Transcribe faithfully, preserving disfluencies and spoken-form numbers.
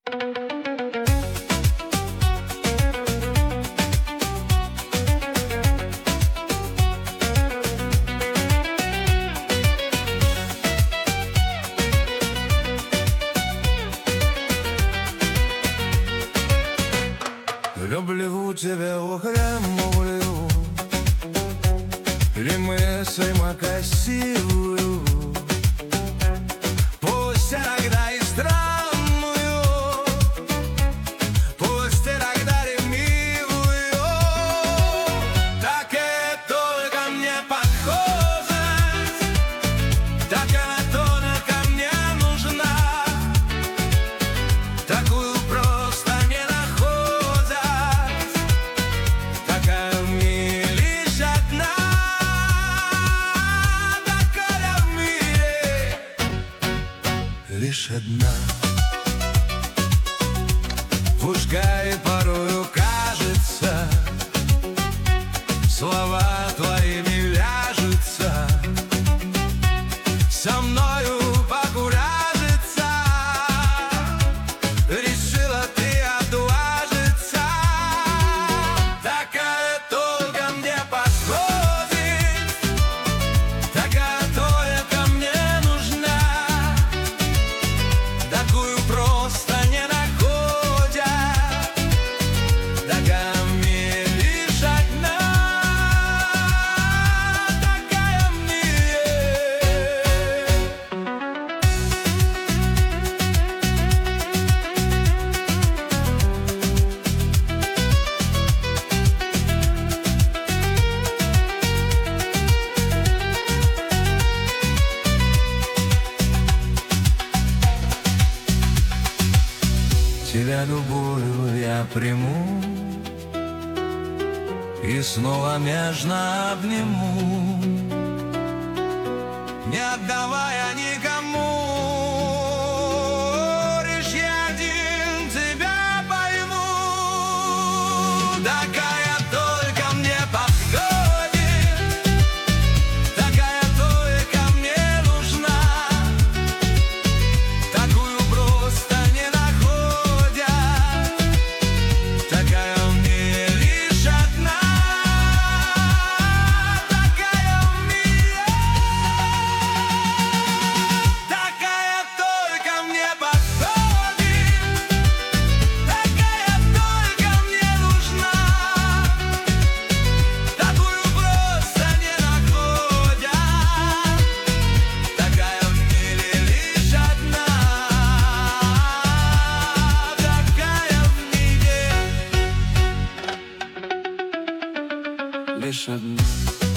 Люблю тебя, ухрямую, ремеслимо красивую, пусть иногда и странную, пусть иногда ревнивую. Такая только мне похожесть, так она только мне нужна. Такую просто не находят, такая в мире лишь одна. Такая в мире лишь одна. Пускай порою кажется, слова твоими вяжутся, со мною покуражиться. Решила ты отважиться. Такая только мне подходит, такая только мне нужна. Такую просто не находят, такая в мире лишь одна. Такая в мире. Тебя любую я приму и снова нежно обниму, не отдавая никому. Лишь я один тебя пойму. Такая только мне подходит, такая только мне нужна. Такую просто не находят, такая в мире лишь одна. Такая в мире. Такая только мне подходит, такая только мне нужна. Такую просто не находят, такая в мире лишь одна. Такая в мире лишь одна.